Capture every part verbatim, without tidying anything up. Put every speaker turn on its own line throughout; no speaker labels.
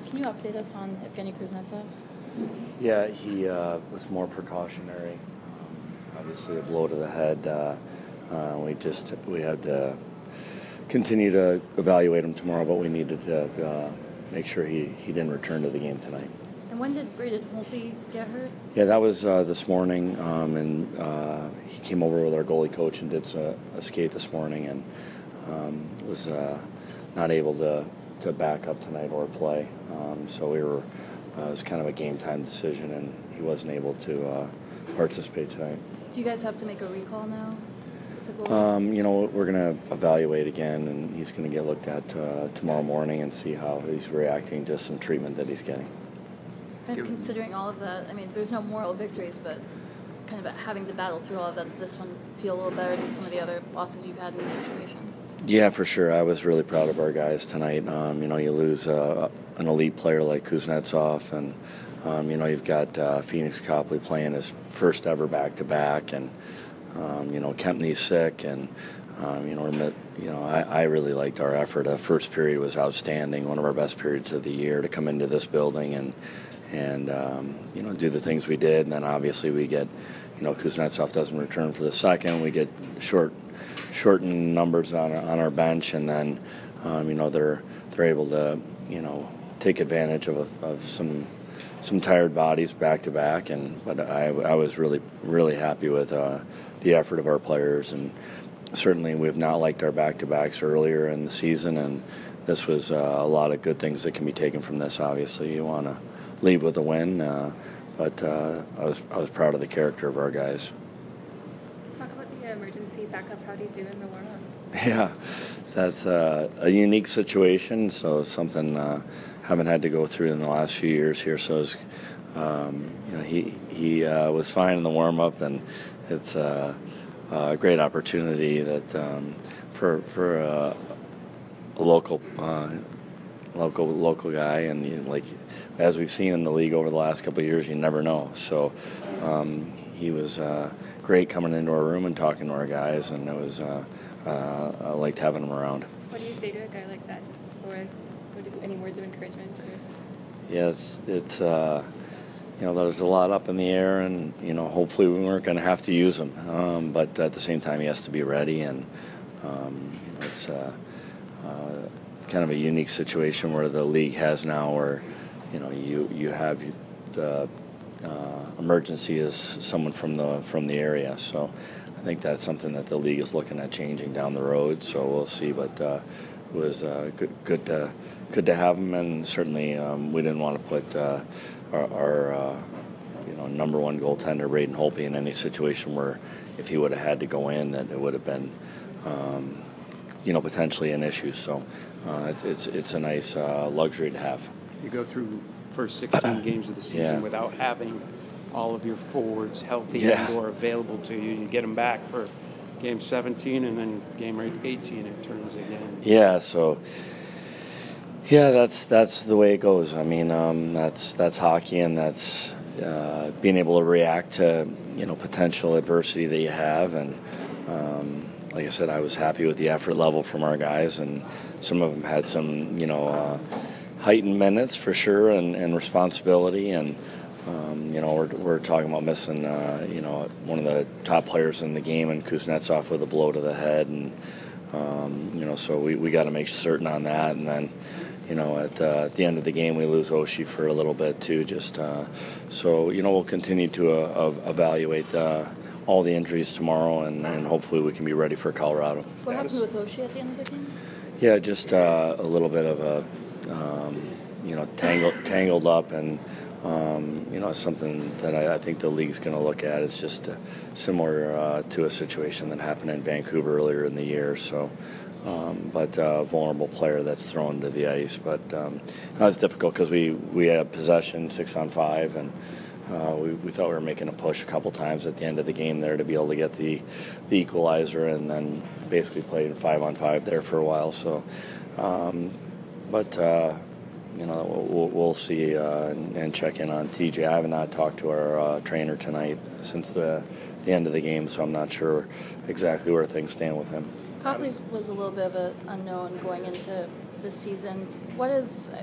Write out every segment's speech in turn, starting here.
Can you update us on Evgeny Kuznetsov?
Yeah, he uh, was more precautionary. Um, obviously, a blow to the head. Uh, uh, we just we had to continue to evaluate him tomorrow, but we needed to uh, make sure he, he didn't return to the game tonight.
And when did Braden Holtby get hurt?
Yeah, that was uh, this morning, um, and uh, he came over with our goalie coach and did a, a skate this morning, and um, was uh, not able to, to back up tonight or play. Um, so we were uh, it was kind of a game time decision, and he wasn't able to uh, participate tonight.
Do you guys have to make a recall now?
Um, you know, we're going to evaluate again, and he's going to get looked at uh, tomorrow morning and see how he's reacting to some treatment that he's getting.
Kind of considering all of that, I mean, there's no moral victories, but kind of having to battle through all of that, did this one feel a little better than some of the other losses you've had in these situations?
Yeah, for sure. I was really proud of our guys tonight. Um, you know, you lose uh, an elite player like Kuznetsov, and, um, you know, you've got uh, Phoenix Copley playing his first ever back-to-back, and Um, you know, Kempney's sick, and um, you know, you know, I, I really liked our effort. The first period was outstanding, one of our best periods of the year to come into this building and and um, you know, do the things we did. And then obviously we get, you know, Kuznetsov doesn't return for the second. We get short, shortened numbers on our, on our bench, and then um, you know, they're they're able to, you know, take advantage of of some. some tired bodies back to back, and but I, I was really really happy with uh, the effort of our players, and certainly we've not liked our back to backs earlier in the season, and this was uh, a lot of good things that can be taken from this. Obviously, you want to leave with a win, uh, but uh, I was I was proud of the character of our guys.
Talk about the emergency backup. How do you do in the warm up?
Yeah, that's uh, a unique situation. So something. Uh, haven't had to go through in the last few years here, so it was, um, you know, he he uh, was fine in the warm up, and it's uh, a great opportunity that um, for for a, a local uh, local local guy, and you know, like as we've seen in the league over the last couple of years, you never know. So um, he was uh, great coming into our room and talking to our guys, and it was uh, uh, I liked having him around.
What do you say to a guy like that, or any words of encouragement?
Yes, it's uh, you know, there's a lot up in the air, and you know, hopefully we weren't going to have to use him. Um, but at the same time, he has to be ready, and um, you know, it's uh, uh, kind of a unique situation where the league has now, where you know, you you have the uh, emergency is someone from the from the area. So I think that's something that the league is looking at changing down the road. So we'll see, but. Uh, It was uh, good, good, to, good to have him, and certainly um, we didn't want to put uh, our, our uh, you know, number one goaltender Braden Holtby in any situation where, if he would have had to go in, that it would have been, um, you know, potentially an issue. So uh, it's it's it's a nice uh, luxury to have.
You go through first sixteen games of the season
yeah.
without having all of your forwards healthy
yeah.
and or available to you. You get them back for game seventeen, and then game eighteen it turns again.
Yeah, so yeah, that's that's the way it goes. I mean, um, that's that's hockey, and that's uh, being able to react to, you know, potential adversity that you have. And um, like I said, I was happy with the effort level from our guys, and some of them had some, you know, uh, heightened minutes for sure, and, and responsibility. And Um, you know, we're we're talking about missing, uh, you know, one of the top players in the game, and Kuznetsov with a blow to the head, and um, you know, so we, we got to make certain on that. And then, you know, at, uh, at the end of the game, we lose Oshie for a little bit too. Just uh, so you know, we'll continue to uh, evaluate uh, all the injuries tomorrow, and, and hopefully we can be ready for Colorado.
What happened with Oshie at the end of the game?
Yeah, just uh, a little bit of a, um, you know, tangled tangled up, and. Um, you know, something that I, I think the league's going to look at is just uh, similar uh, to a situation that happened in Vancouver earlier in the year. So, um, but a uh, vulnerable player that's thrown to the ice. But um, that was difficult because we, we had possession six on five, and uh, we, we thought we were making a push a couple times at the end of the game there to be able to get the, the equalizer, and then basically played five on five there for a while. So, um, but. Uh, You know, we'll, we'll see uh, and, and check in on T J. I have not talked to our uh, trainer tonight since the the end of the game, so I'm not sure exactly where things stand with him.
Copley was a little bit of an unknown going into this season. What is,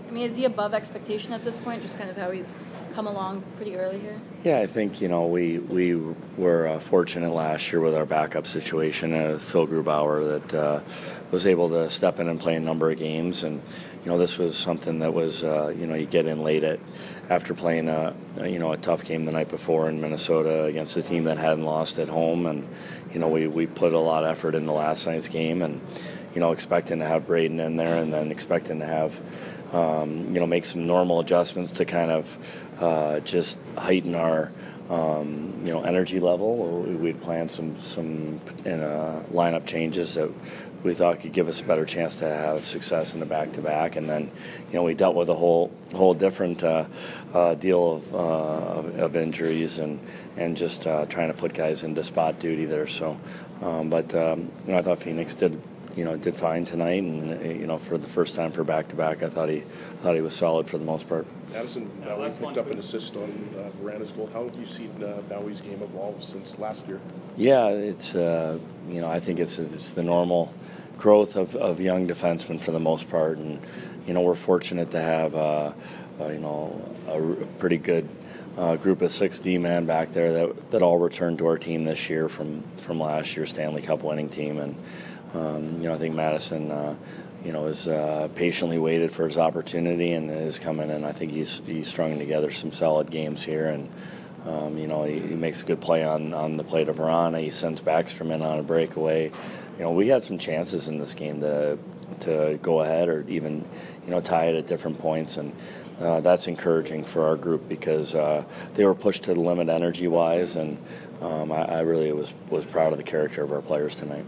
I mean, is he above expectation at this point? Just kind of how he's come along pretty early here.
Yeah, I think you know we we were uh, fortunate last year with our backup situation, uh, Phil Grubauer, that uh, was able to step in and play a number of games, and you know this was something that was uh, you know you get in late at after playing a you know a tough game the night before in Minnesota against a team that hadn't lost at home, and you know we we put a lot of effort into last night's game, and you know expecting to have Braden in there, and then expecting to have um, you know make some normal adjustments to kind of uh, just heighten our um, you know energy level. We'd planned some some in, uh, lineup changes that we thought could give us a better chance to have success in the back-to-back, and then you know we dealt with a whole whole different uh, uh, deal of, uh, of of injuries and and just uh, trying to put guys into spot duty there. So, um, but um, you know I thought Phoenix did. You know, did fine tonight, and you know, for the first time for back-to-back, I thought he thought he was solid for the most part.
Addison Bowie picked up an assist on uh, Veranda's goal. How have you seen uh, Bowie's game evolve since last year?
Yeah, it's uh, you know, I think it's it's the normal growth of, of young defensemen for the most part, and you know, we're fortunate to have uh, uh, you know a r- pretty good. Uh, group of six D-men back there that that all returned to our team this year from, from last year's Stanley Cup winning team, and um, you know I think Madison uh, you know has uh, patiently waited for his opportunity and is coming, and I think he's he's strung together some solid games here, and um, you know he, he makes a good play on, on the plate of Verana. He sends Backstrom in on a breakaway. You know we had some chances in this game to to go ahead or even you know tie it at different points, and Uh, that's encouraging for our group because uh, they were pushed to the limit energy-wise, and um, I, I really was, was proud of the character of our players tonight.